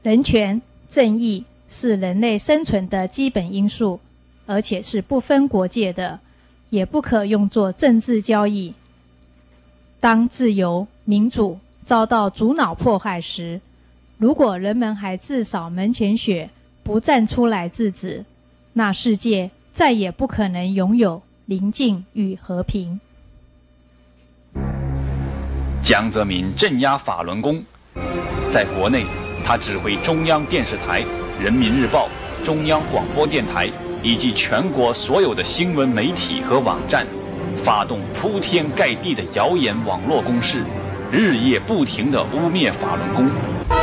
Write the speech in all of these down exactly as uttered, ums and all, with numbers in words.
人权、正义是人类生存的基本因素，而且是不分国界的，也不可用作政治交易。当自由、民主遭到阻挠迫害时，如果人们还自扫门前雪，不站出来制止，那世界再也不可能拥有宁静与和平。 江泽民镇压法轮功，在国内，他指挥中央电视台、人民日报、中央广播电台以及全国所有的新闻媒体和网站，发动铺天盖地的谣言网络攻势，日夜不停地污蔑法轮功。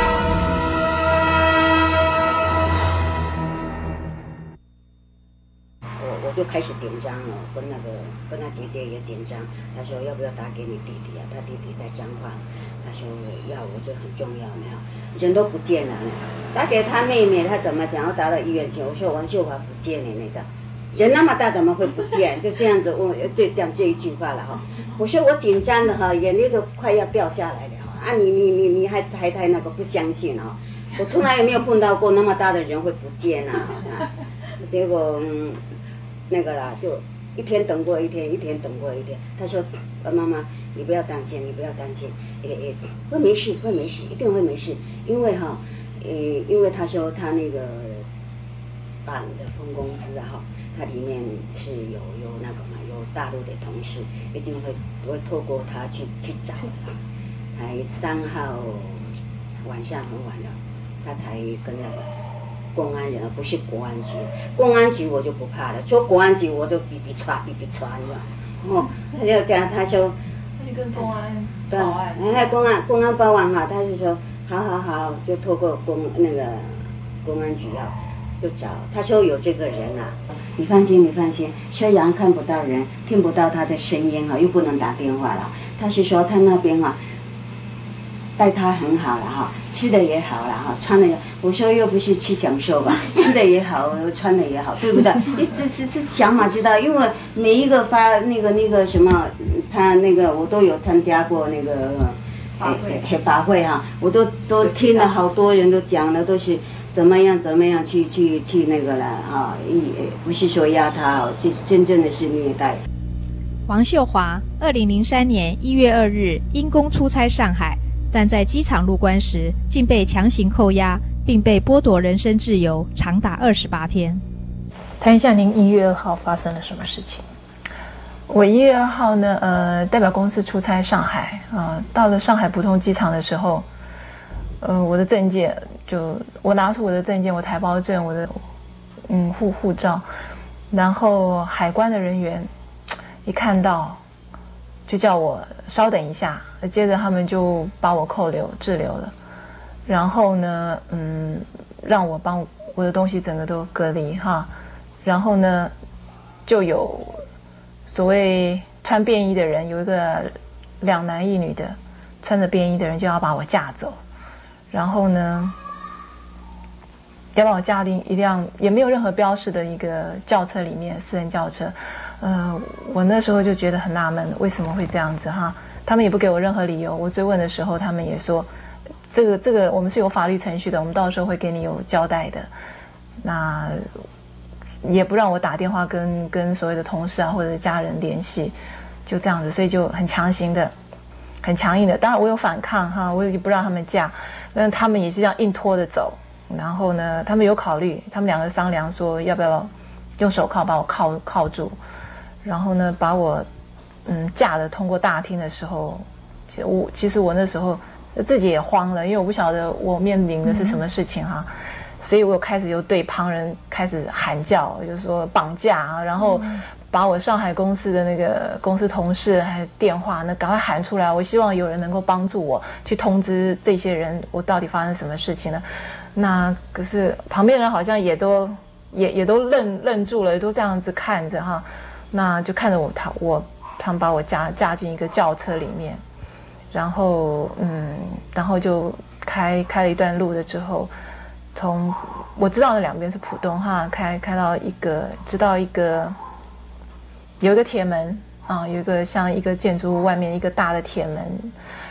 我就开始紧张了，跟那个跟他姐姐也紧张。他说要不要打给你弟弟啊？他弟弟在彰化。他说要，我这很重要，没有人都不见了。打给他妹妹，他怎么讲？要打到医院去。我说王秀华不见了，那个人那么大怎么会不见？就这样子问，就讲这一句话了哈。我说我紧张的哈，眼泪都快要掉下来了啊！你你你你还还还那个不相信啊？我从来也没有碰到过那么大的人会不见啊！啊结果嗯。那个啦，就一天等过一天，一天等过一天。他说：“妈妈，你不要担心，你不要担心，诶诶，会没事，会没事，一定会没事。因为哈，诶，因为他说他那个办的分公司啊哈，它里面是有有那个嘛，有大陆的同事，一定会会透过他去去找的。才三号晚上很晚了，他才跟那个。”公安人不是国安局，公安局我就不怕了，说国安局我都比比抓比比抓，你知道？哦，他就这样，他说， 他就跟公安报案， 哎，公安公安报案哈，他就说，好好好，就透过公那个公安局啊，就找，他说有这个人啊，你放心，你放心，虽然看不到人，听不到他的声音哈，又不能打电话了，他是说他那边啊。待他很好了哈，吃的也好了哈，穿的也，我说又不是去享受吧，吃的也好，穿的也好，对不对？这这这想法知道，因为每一个发那个那个什么参那个我都有参加过那个法会诶法会哈，我都都听了好多人都讲了，都是怎么样怎么样去去去那个了哈，一不是说压他，这真正的是虐待。 王秀华，二零零三年一月二日因公出差上海。但在机场入关时，竟被强行扣押，并被剥夺人身自由，长达二十八天。 谈一下您一月二号发生了什么事情？我一月二号呢，呃，代表公司出差上海啊、呃，到了上海浦东机场的时候，呃，我的证件就我拿出我的证件，我台胞证，我的嗯护护照，然后海关的人员一看到，就叫我稍等一下。接着他们就把我扣留滞留了，然后呢，嗯，让我帮我的东西整个都隔离哈，然后呢，就有所谓穿便衣的人，有一个两男一女的穿着便衣的人就要把我架走，然后呢，要把我架进一辆也没有任何标识的一个轿车里面，私人轿车，呃，我那时候就觉得很纳闷，为什么会这样子哈？他们也不给我任何理由，我追问的时候，他们也说，这个这个我们是有法律程序的，我们到时候会给你有交代的。那也不让我打电话跟跟所谓的同事啊或者是家人联系，就这样子，所以就很强行的、很强硬的。当然我有反抗哈，我也不让他们架，但他们也是这样硬拖着走。然后呢，他们有考虑，他们两个商量说要不要用手铐把我铐铐住，然后呢把我。嗯，架的通过大厅的时候，其实我其实我那时候自己也慌了，因为我不晓得我面临的是什么事情哈、啊，嗯、所以我有开始有对旁人开始喊叫，就是说绑架啊，然后把我上海公司的那个公司同事还有电话，那赶快喊出来，我希望有人能够帮助我去通知这些人，我到底发生什么事情呢？那可是旁边人好像也都也也都愣愣住了，都这样子看着哈，那就看着我他我。他们把我架架进一个轿车里面，然后嗯，然后就开开了一段路了之后，从我知道的两边是浦东哈，开开到一个知道一个有一个铁门啊，有一个像一个建筑物外面一个大的铁门，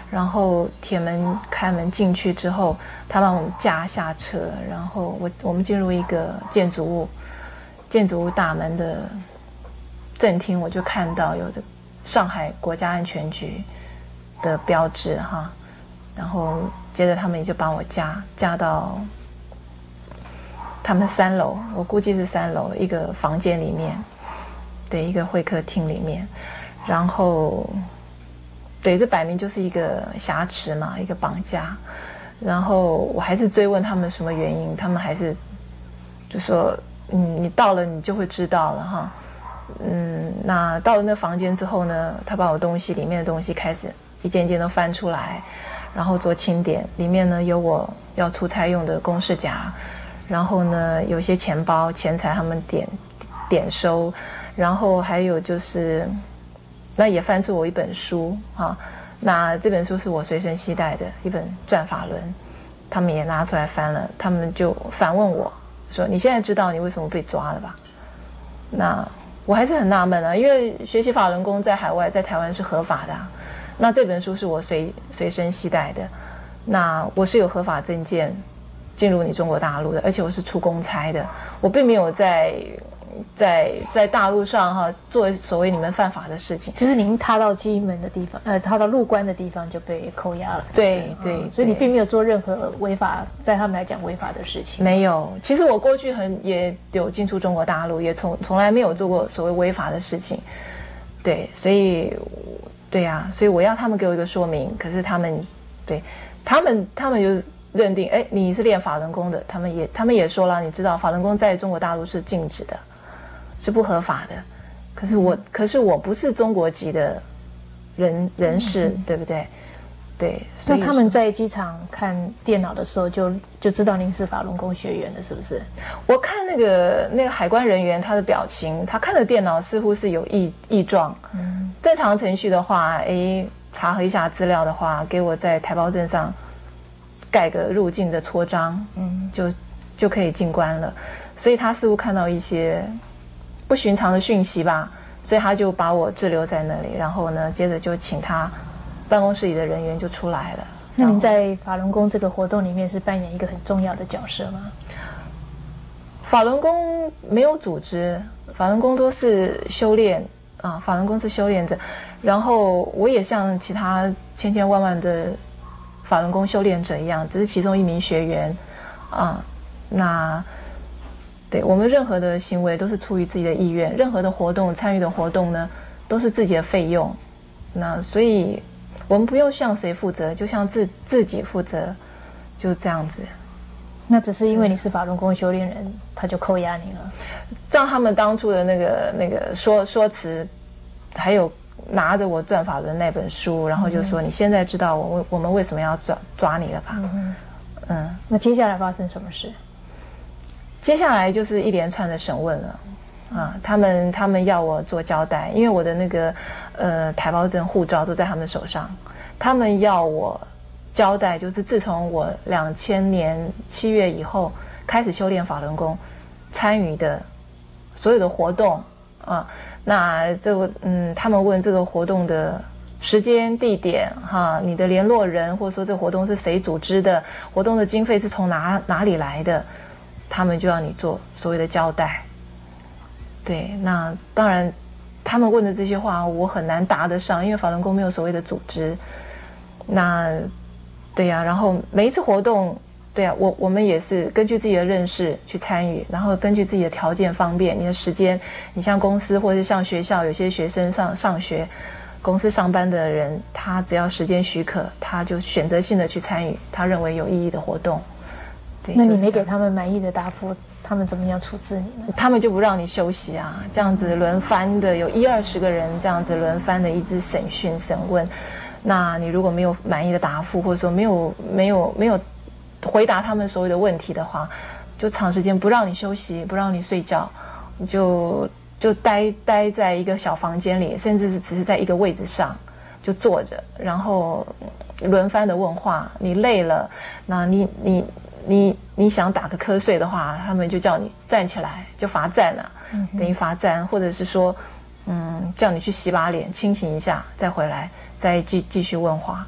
然后铁门开门进去之后，他把我们架下车，然后我我们进入一个建筑物，建筑物大门的正厅，我就看到有着上海国家安全局的标志哈，然后接着他们也就把我架架到他们三楼，我估计是三楼一个房间里面，对，一个会客厅里面，然后对，这摆明就是一个挟持嘛，一个绑架。然后我还是追问他们什么原因，他们还是就说，嗯，你到了你就会知道了哈。嗯，那到了那房间之后呢，他把我东西里面的东西开始一件件都翻出来，然后做清点，里面呢有我要出差用的公事夹，然后呢有些钱包钱财他们点点收，然后还有就是那也翻出我一本书啊，那这本书是我随身携带的一本《转法轮》，他们也拿出来翻了，他们就反问我说：“你现在知道你为什么被抓了吧？”那我还是很纳闷啊，因为学习法轮功在海外在台湾是合法的、啊，那这本书是我随随身携带的，那我是有合法证件进入你中国大陆的，而且我是出公差的，我并没有在在在大陆上哈做所谓你们犯法的事情， 就是您踏到机门的地方，呃，踏到入关的地方就被扣押了。是不是对对、 嗯，所以你并没有做任何违法，在他们来讲违法的事情。 没有，其实我过去很也有进出中国大陆，也从从来没有做过所谓违法的事情。对，所以对呀、啊，所以我要他们给我一个说明，可是他们对他们他们就认定，哎，你是练法轮功的，他们也他们也说了，你知道法轮功在中国大陆是禁止的。是不合法的，可是我，可是我不是中国籍的人人士，嗯、对不对？对，所以那他们在机场看电脑的时候就，就就知道您是法轮功学员的，是不是？ 我看那个那个海关人员他的表情，他看的电脑似乎是有异异状。嗯，正常程序的话，哎，查核一下资料的话，给我在台胞证上盖个入境的戳章，嗯，就就可以进关了。所以他似乎看到一些不寻常的讯息吧，所以他就把我滞留在那里，然后呢，接着就请他办公室里的人员就出来了。 那您在法轮功这个活动里面是扮演一个很重要的角色吗？ 法轮功没有组织，法轮功都是修炼啊，法轮功是修炼者。然后我也像其他千千万万的法轮功修炼者一样，只是其中一名学员啊。那对我们任何的行为都是出于自己的意愿，任何的活动参与的活动呢，都是自己的费用。那所以我们不用向谁负责，就向自自己负责，就这样子。 那只是因为你是法轮功修炼人，他就扣押你了。 照他们当初的那个那个说说辞，还有拿着我转法轮那本书，然后就说、嗯、你现在知道我我们为什么要抓抓你了吧？嗯, 嗯， 那接下来发生什么事？ 接下来就是一连串的审问了，啊，他们他们要我做交代，因为我的那个呃台胞证、护照都在他们手上，他们要我交代，就是自从我两千年七月以后开始修炼法轮功，参与的所有的活动啊，那这个嗯，他们问这个活动的时间、地点，哈，你的联络人，或者说这个活动是谁组织的，活动的经费是从哪哪里来的。他们就要你做所谓的交代，对，那当然，他们问的这些话我很难答得上，因为法轮功没有所谓的组织。那，对呀、啊，然后每一次活动，对呀、啊，我我们也是根据自己的认识去参与，然后根据自己的条件方便，你的时间，你像公司或者是像学校，有些学生上上学，公司上班的人，他只要时间许可，他就选择性的去参与他认为有意义的活动。 那你没给他们满意的答复，他们怎么样处置你呢？ 他们就不让你休息啊，这样子轮番的，有一二十个人这样子轮番的一直审讯审问。那你如果没有满意的答复，或者说没有没有没有回答他们所有的问题的话，就长时间不让你休息，不让你睡觉，你就就待待在一个小房间里，甚至是只是在一个位置上就坐着，然后轮番的问话。你累了，那你你。你你想打个瞌睡的话，他们就叫你站起来，就罚站了，嗯、等于罚站，或者是说，嗯，叫你去洗把脸，清醒一下，再回来，再继继续问话。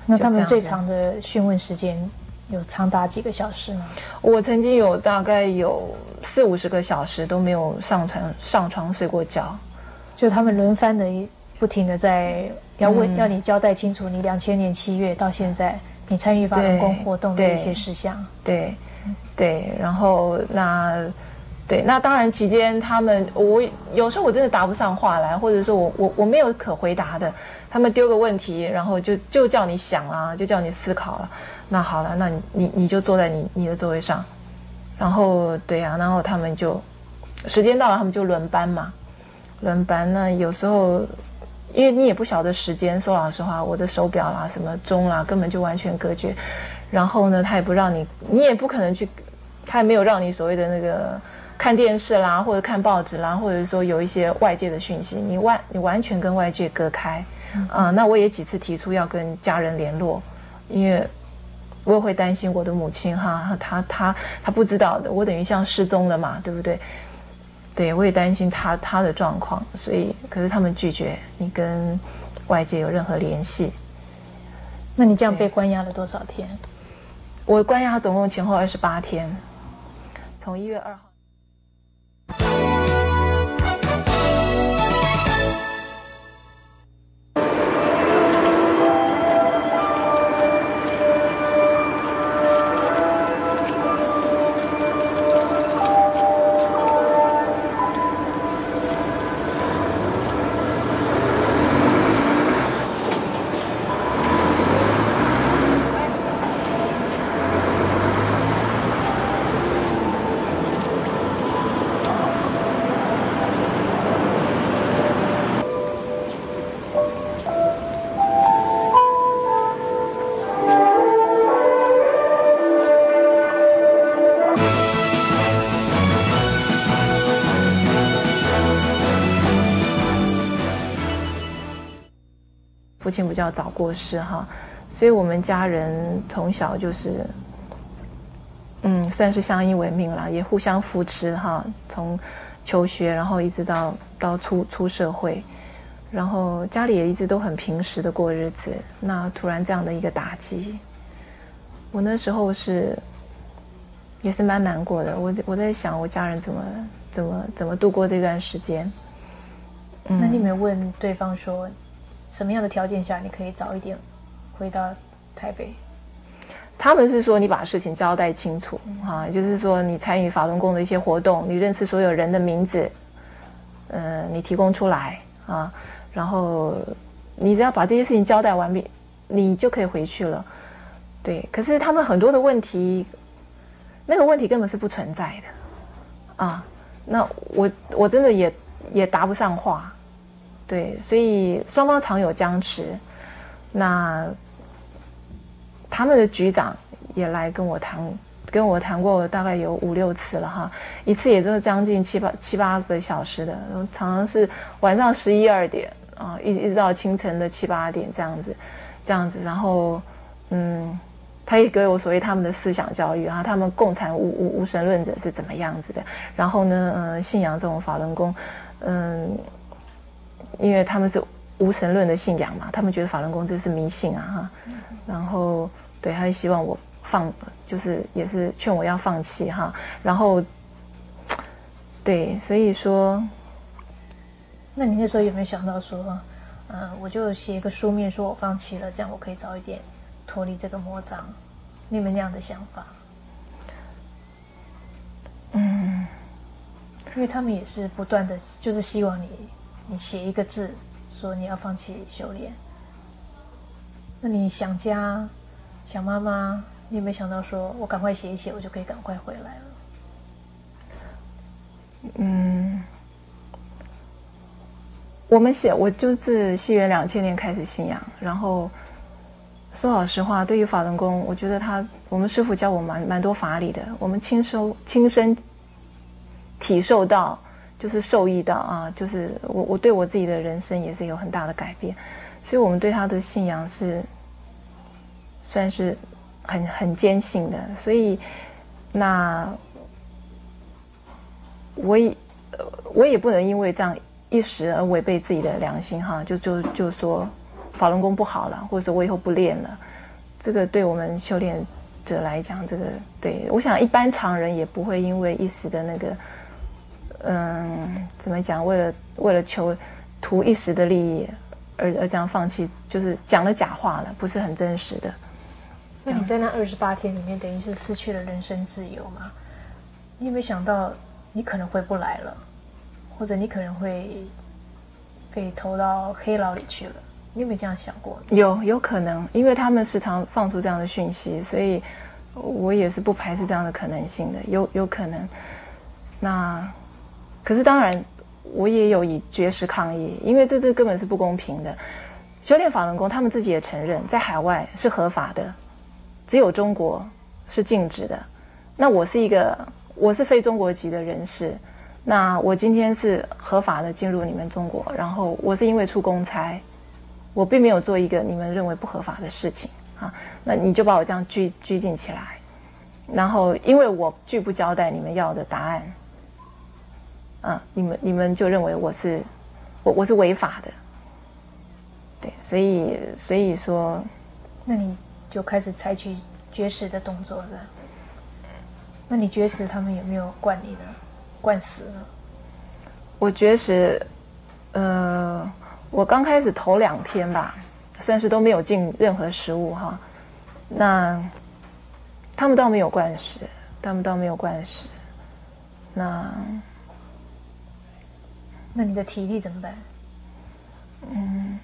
那他们最长的讯问时间有长达几个小时吗？ 我曾经有大概有四五十个小时都没有上床上床睡过觉， 就他们轮番的不停的在要问、嗯、要你交代清楚你两千年七月到现在你参与法轮功活动的一些事项。 对对，然后那对那当然期间他们我有时候我真的答不上话来，或者说我我我没有可回答的，他们丢个问题，然后就就叫你想啊，就叫你思考了。那好了，那你你你就坐在你你的座位上，然后对啊，然后他们就时间到了，他们就轮班嘛，轮班。那有时候因为你也不晓得时间，说老实话，我的手表啦、什么钟啦，根本就完全隔绝。然后呢，他也不让你，你也不可能去，他也没有让你所谓的那个看电视啦，或者看报纸啦，或者说有一些外界的讯息，你完你完全跟外界隔开。嗯、呃，那我也几次提出要跟家人联络，因为我也会担心我的母亲哈，她她她不知道的，我等于像失踪了嘛，对不对？对，我也担心她她的状况，所以可是他们拒绝你跟外界有任何联系。 那你这样被关押了多少天？ 我关押总共前后二十八天，从一月二号。父亲比较早过世哈，所以我们家人从小就是，嗯，算是相依为命啦，也互相扶持哈。从求学，然后一直到到出出社会，然后家里也一直都很平实的过日子。那突然这样的一个打击，我那时候是也是蛮难过的。我我在想，我家人怎么怎么怎么度过这段时间。 嗯、那你有没有问对方说？什么样的条件下你可以早一点回到台北？ 他们是说你把事情交代清楚啊，就是说你参与法轮功的一些活动，你认识所有人的名字，呃，你提供出来啊，然后你只要把这些事情交代完毕，你就可以回去了。对，可是他们很多的问题，那个问题根本是不存在的啊。那我我真的也也答不上话。对，所以双方常有僵持。那他们的局长也来跟我谈，跟我谈过大概有五六次了哈，一次也都是将近七八七八个小时的，常常是晚上十一二点啊，一一直到清晨的七八点这样子，这样子。然后嗯，他也给我所谓他们的思想教育啊，他们共产无无无神论者是怎么样子的。然后呢，呃，信仰这种法轮功，嗯。因为他们是无神论的信仰嘛，他们觉得法轮功这是迷信啊哈，然后对，他就希望我放，就是也是劝我要放弃哈，然后对，所以说， 那你那时候有没有想到说，嗯、呃，我就写一个书面说我放弃了，这样我可以早一点脱离这个魔障？你有没有那样的想法？嗯，因为他们也是不断的，就是希望你。你写一个字，说你要放弃修炼，那你想家、想妈妈，你有没有想到说，我赶快写一写，我就可以赶快回来了？ 嗯，我们写，我就是西元两千年开始信仰，然后说老实话，对于法轮功，我觉得他，我们师父教我蛮蛮多法理的，我们亲受亲身体受到。就是受益到啊，就是我我对我自己的人生也是有很大的改变，所以我们对他的信仰是算是很很坚信的，所以那我也我也不能因为这样一时而违背自己的良心哈，就就就说法轮功不好了，或者说我以后不练了， 这个对我们修炼者来讲，这个对我想一般常人也不会因为一时的那个，嗯，怎么讲，为了为了求图一时的利益而而这样放弃，就是讲了假话了，不是很真实的。 那你在那二十八天里面，等于是失去了人身自由嘛？你有没有想到你可能回不来了，或者你可能会被投到黑牢里去了？你有没有这样想过？ 有有可能，因为他们时常放出这样的讯息，所以我也是不排斥这样的可能性的，有有可能。那可是当然，我也有以绝食抗议，因为这这根本是不公平的。修炼法轮功，他们自己也承认，在海外是合法的，只有中国是禁止的。那我是一个，我是非中国籍的人士，那我今天是合法的进入你们中国，然后我是因为出公差。我并没有做一个你们认为不合法的事情啊，那你就把我这样拘拘禁起来，然后因为我拒不交代你们要的答案，啊，你们你们就认为我是我我是违法的，对，所以所以说， 那你就开始采取绝食的动作是吧？那你绝食，他们有没有灌你呢？灌死呢？ 我绝食，呃。我刚开始头两天吧，算是都没有进任何食物哈。那他们倒没有灌食，他们倒没有灌食。那那你的体力怎么办？ 嗯，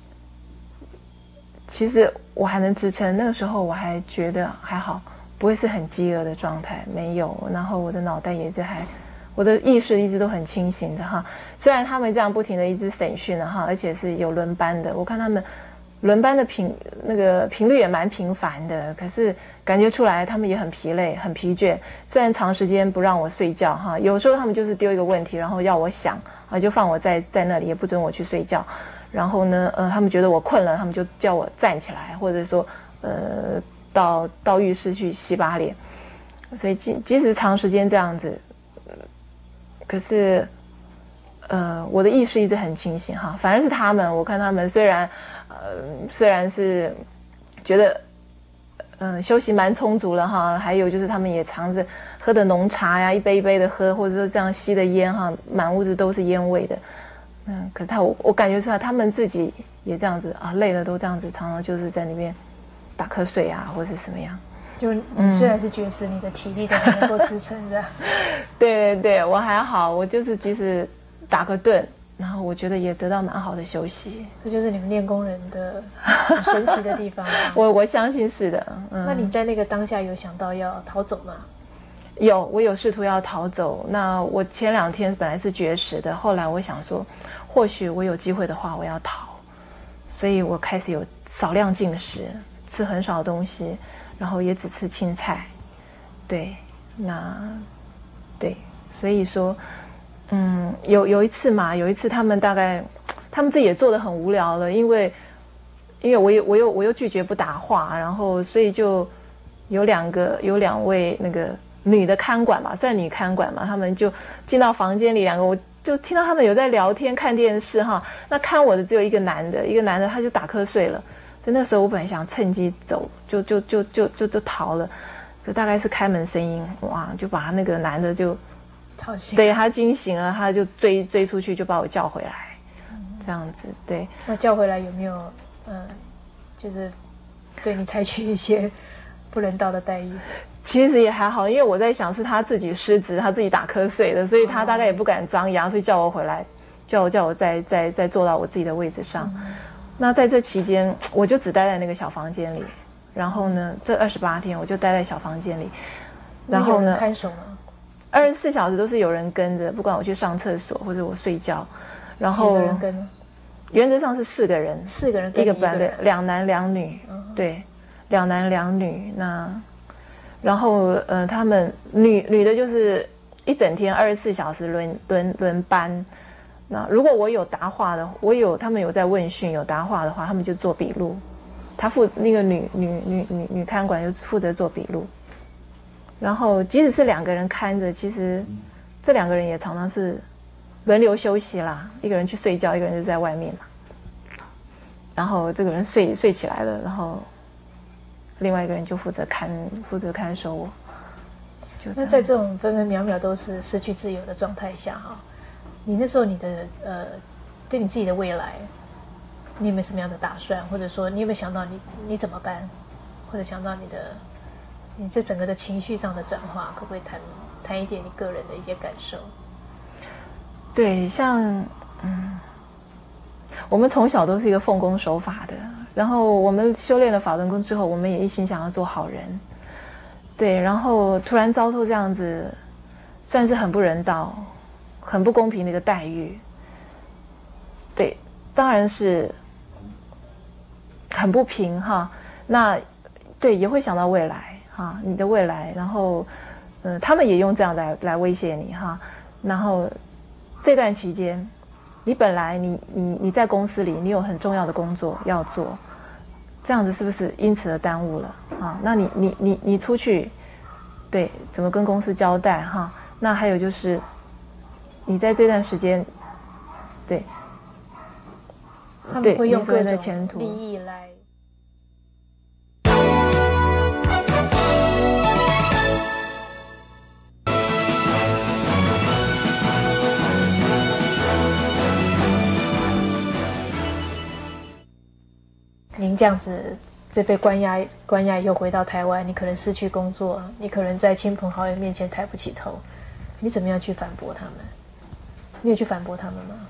其实我还能支撑，那个时候我还觉得还好，不会是很饥饿的状态，没有。然后我的脑袋也是还。我的意识一直都很清醒的哈，虽然他们这样不停的一直审讯了哈，而且是有轮班的，我看他们轮班的频那个频率也蛮频繁的，可是感觉出来他们也很疲累很疲倦，虽然长时间不让我睡觉哈，有时候他们就是丢一个问题，然后要我想啊，就放我在在那里，也不准我去睡觉，然后呢呃他们觉得我困了，他们就叫我站起来，或者说呃到到浴室去洗把脸，所以即即使长时间这样子。可是，呃，我的意识一直很清醒哈，反而是他们，我看他们虽然，呃，虽然是觉得，嗯、呃，休息蛮充足了哈，还有就是他们也常着喝的浓茶呀，一杯一杯的喝，或者说这样吸的烟哈，满屋子都是烟味的，嗯，可是他我我感觉出来，他们自己也这样子啊，累了都这样子，常常就是在那边打瞌睡啊，或是什么样。 就你虽然是绝食，嗯、你的体力都还能够支撑着。 对对对，我还好，我就是即使打个盹，然后我觉得也得到蛮好的休息。 这就是你们练功人的很神奇的地方。 我我相信是的。 嗯、那你在那个当下有想到要逃走吗？ 有，我有试图要逃走。那我前两天本来是绝食的，后来我想说，或许我有机会的话，我要逃，所以我开始有少量进食，吃很少的东西。然后也只吃青菜，对，那对，所以说，嗯，有有一次嘛，有一次他们大概，他们自己也做得很无聊了，因为，因为我又我又我又拒绝不答话，然后所以就有两个有两位那个女的看管吧，算女看管嘛，他们就进到房间里，两个我就听到他们有在聊天看电视哈，那看我的只有一个男的，一个男的他就打瞌睡了。所以那时候我本来想趁机走，就就就就就就逃了，就大概是开门声音，哇，就把他那个男的就吵醒， 对他惊醒了，他就追追出去，就把我叫回来，嗯、这样子，对。 那叫回来有没有，嗯、呃，就是对你采取一些不人道的待遇？ 其实也还好，因为我在想是他自己失职，他自己打瞌睡的，所以他大概也不敢张扬，所以叫我回来，叫我叫我再再再坐到我自己的位置上。嗯，那在这期间，我就只待在那个小房间里，然后呢，这二十八天我就待在小房间里，然后呢， 看守吗？ 二十四小时都是有人跟着，不管我去上厕所或者我睡觉，然后几个人跟？ 原则上是四个人， 四个人跟一个班的，两男两女，嗯、对，两男两女。那然后呃，他们女女的就是一整天二十四小时轮轮轮班。那如果我有答话的，我有他们有在问讯有答话的话，他们就做笔录。他负那个女女女女女看管就负责做笔录。然后即使是两个人看着，其实这两个人也常常是轮流休息啦，一个人去睡觉，一个人就在外面嘛。然后这个人睡睡起来了，然后另外一个人就负责看负责看守我。就那在这种分分秒秒都是失去自由的状态下哈，你那时候你的呃对你自己的未来，你有没有什么样的打算，或者说你有没有想到你你怎么办，或者想到你的你这整个的情绪上的转化，可不可以谈谈一点你个人的一些感受？ 对，像嗯，我们从小都是一个奉公守法的，然后我们修炼了法轮功之后，我们也一心想要做好人。对，然后突然遭受这样子，算是很不人道、很不公平的一个待遇。对，当然是很不平哈。那对也会想到未来哈，你的未来，然后嗯、呃，他们也用这样来来威胁你哈。然后这段期间，你本来你你你在公司里，你有很重要的工作要做。这样子是不是因此而耽误了啊？那你你你你出去，对，怎么跟公司交代哈？那还有就是，你在这段时间，对， 他们会用各的种利益来。您这样子，这被关押，关押又回到台湾，你可能失去工作，你可能在亲朋好友面前抬不起头，你怎么样去反驳他们？你有去反驳他们吗？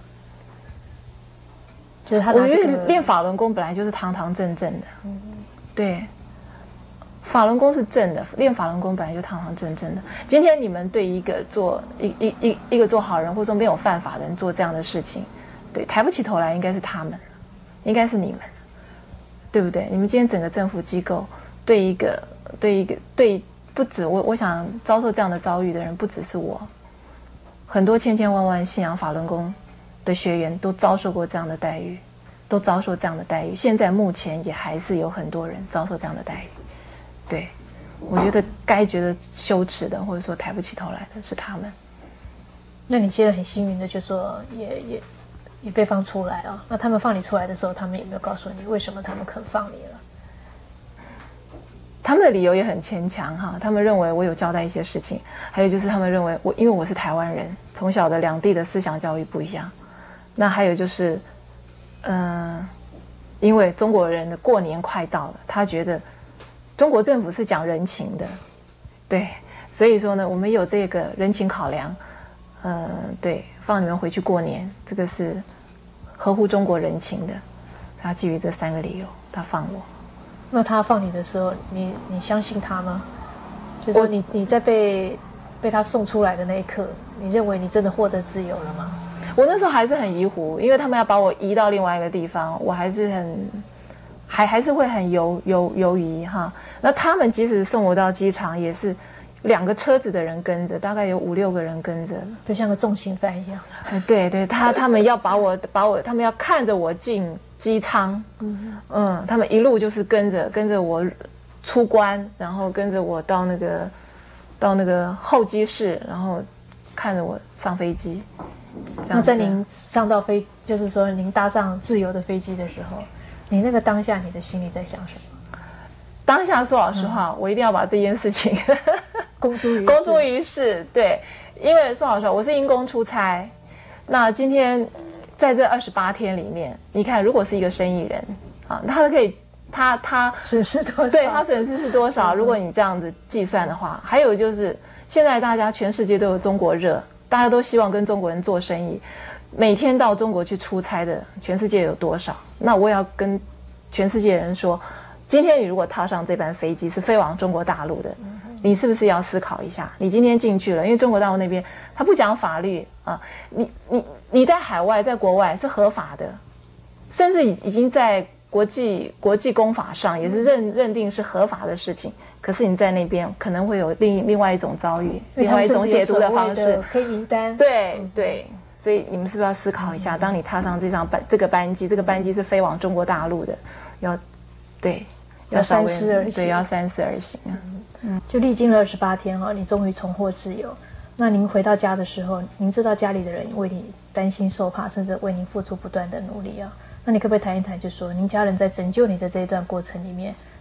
就是他拿这个， 我觉得练法轮功本来就是堂堂正正的，嗯，对，法轮功是正的，练法轮功本来就堂堂正正的。今天你们对一个做一一一一个做好人，或者说没有犯法的人做这样的事情，对，抬不起头来，应该是他们，应该是你们。对不对？你们今天整个政府机构对一个对一个对不止我，我想遭受这样的遭遇的人不只是我，很多千千万万信仰法轮功的学员都遭受过这样的待遇，都遭受这样的待遇。现在目前也还是有很多人遭受这样的待遇。对，我觉得该觉得羞耻的，或者说抬不起头来的是他们。 那你现在很幸运的，就说也也。也被放出来啊！那他们放你出来的时候，他们有没有告诉你为什么他们肯放你了？ 他们的理由也很牵强哈，他们认为我有交代一些事情，还有就是他们认为我因为我是台湾人，从小的两地的思想教育不一样，那还有就是，嗯、呃，因为中国人的过年快到了，他觉得中国政府是讲人情的，对，所以说呢，我们有这个人情考量，嗯、呃，对。放你们回去过年，这个是合乎中国人情的。他基于这三个理由，他放我。 那他放你的时候，你你相信他吗？就是说你你在被被他送出来的那一刻，你认为你真的获得自由了吗？ 我那时候还是很疑惑，因为他们要把我移到另外一个地方，我还是很还还是会很犹犹犹疑哈。那他们即使送我到机场，也是。两个车子的人跟着，大概有五六个人跟着， 就像个重刑犯一样。 对对，他他们要把我把我，他们要看着我进机舱，嗯嗯，他们一路就是跟着跟着我出关，然后跟着我到那个到那个候机室，然后看着我上飞机。 那在您上到飞，就是说您搭上自由的飞机的时候，你那个当下你的心里在想什么？ 当下说老实话，嗯、我一定要把这件事情公诸于公诸于世。对，因为说老实话，我是因公出差。那今天在这二十八天里面，你看，如果是一个生意人啊，他可以他他损失多少？ 对他损失是多少？如果你这样子计算的话，还有就是现在大家全世界都有中国热，大家都希望跟中国人做生意，每天到中国去出差的，全世界有多少？那我也要跟全世界人说。今天你如果踏上这班飞机是飞往中国大陆的，你是不是要思考一下？你今天进去了，因为中国大陆那边他不讲法律啊，你你你在海外在国外是合法的，甚至已已经在国际国际公法上也是认认定是合法的事情。可是你在那边可能会有另另外一种遭遇，另外一种解读的方式， 黑名单。 对对，所以你们是不是要思考一下？当你踏上这张班这个班机，这个班机是飞往中国大陆的，要对。 要三思而行， 对，要三思而行啊。 嗯，就历经了二十八天哈，你终于重获自由。那您回到家的时候，您知道家里的人为你担心受怕，甚至为您付出不断的努力啊。那你可不可以谈一谈，就说您家人在拯救你的这一段过程里面，他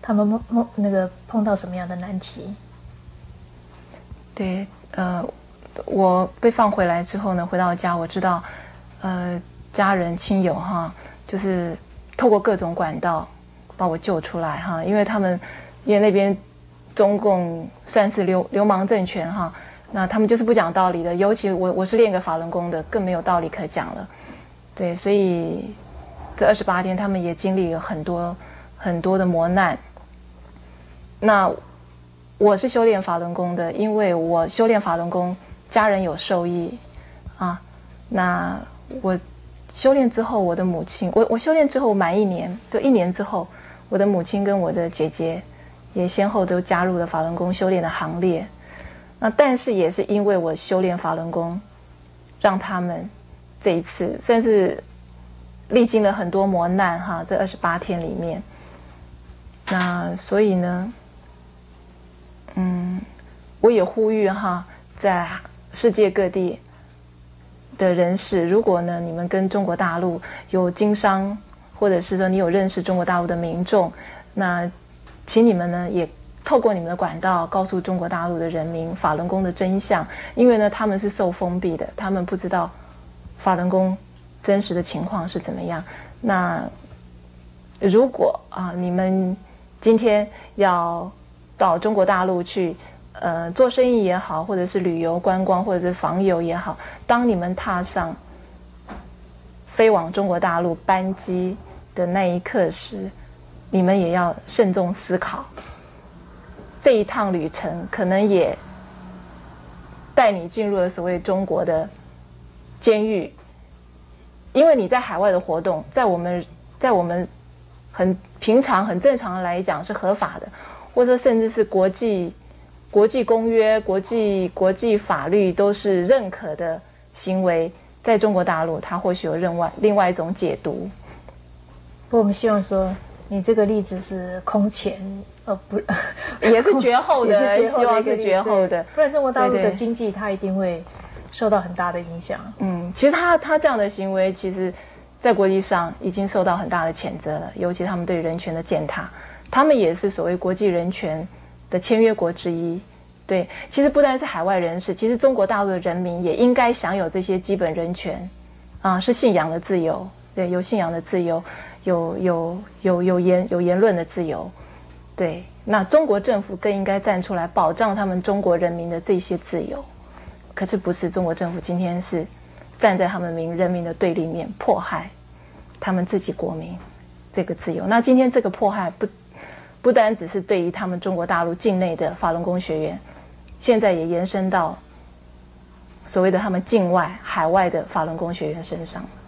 他们碰碰那个碰到什么样的难题？ 对，呃，我被放回来之后呢，回到家，我知道，呃，家人亲友哈，就是透过各种管道把我救出来哈，因为他们，因为那边中共算是流流氓政权哈，那他们就是不讲道理的，尤其我我是练个法轮功的，更没有道理可讲了，对，所以这二十八天他们也经历了很多很多的磨难，那。我是修炼法轮功的，因为我修炼法轮功，家人有受益，啊，那我修炼之后，我的母亲，我我修炼之后满一年，就一年之后，我的母亲跟我的姐姐也先后都加入了法轮功修炼的行列，那但是也是因为我修炼法轮功，让他们这一次算是历经了很多磨难哈，这二十八天里面，那所以呢。嗯，我也呼吁哈，在世界各地的人士，如果呢你们跟中国大陆有经商，或者是说你有认识中国大陆的民众，那请你们呢也透过你们的管道告诉中国大陆的人民法轮功的真相，因为呢他们是受封闭的，他们不知道法轮功真实的情况是怎么样。那如果啊你们今天要到中国大陆去，呃，做生意也好，或者是旅游观光，或者是访友也好，当你们踏上飞往中国大陆班机的那一刻时，你们也要慎重思考，这一趟旅程可能也带你进入了所谓中国的监狱，因为你在海外的活动，在我们在我们很平常、很正常的来讲是合法的。或者甚至是国际国际公约、国际国际法律都是认可的行为，在中国大陆，它或许有另外另外一种解读。 不过我们希望说，你这个例子是空前，呃，不， 也是绝后的， 也是绝后的， 希望是绝后的， 不然中国大陆的经济它一定会受到很大的影响。 嗯，其实他他这样的行为，其实在国际上已经受到很大的谴责了，尤其他们对人权的践踏。他们也是所谓国际人权的签约国之一，对，其实不单是海外人士，其实中国大陆的人民也应该享有这些基本人权，啊，是信仰的自由，对，有信仰的自由，有有有有言有言论的自由，对，那中国政府更应该站出来保障他们中国人民的这些自由，可是不是中国政府今天是站在他们民人民的对立面，迫害他们自己国民这个自由，那今天这个迫害不。不单只是对于他们中国大陆境内的法轮功学员，现在也延伸到所谓的他们境外、海外的法轮功学员身上。